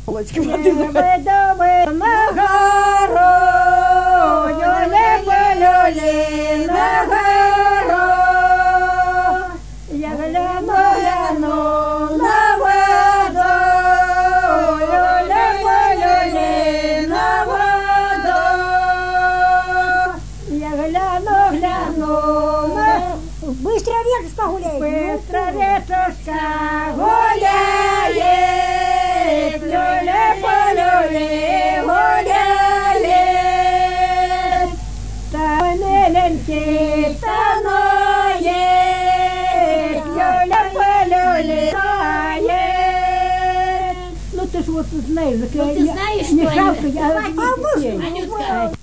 Володьки, На гору, люлі, на гору. Я гляну на воду, люлі, на воду. Я гляну на... Быстро речушка гуляет. Быстро речушка гуляет, люле-полюле гуляет. Там миленький таноет, люле-полюле тает. Ну ты ж вот знаешь, Ну ты знаешь, не что жалко, они... я... Анютка,